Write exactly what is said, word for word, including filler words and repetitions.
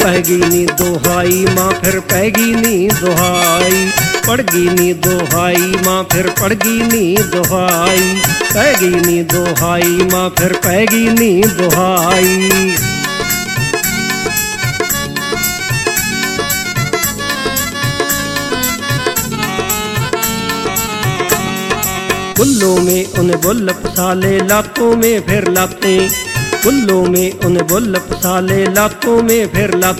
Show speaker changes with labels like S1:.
S1: पैगी नी दोहाई माँ फिर पैगी नी दोहाई, पड़गी नी दोहाई माँ फिर पड़गी नी दोहाई, पैगी नी दोहाई माँ फिर पैगी नी दोहाई। गुल्लों में उन बुल फसाले लातों में फिर लाते, गुल्लों में उन बुल फसाले लातों में फिर लाते।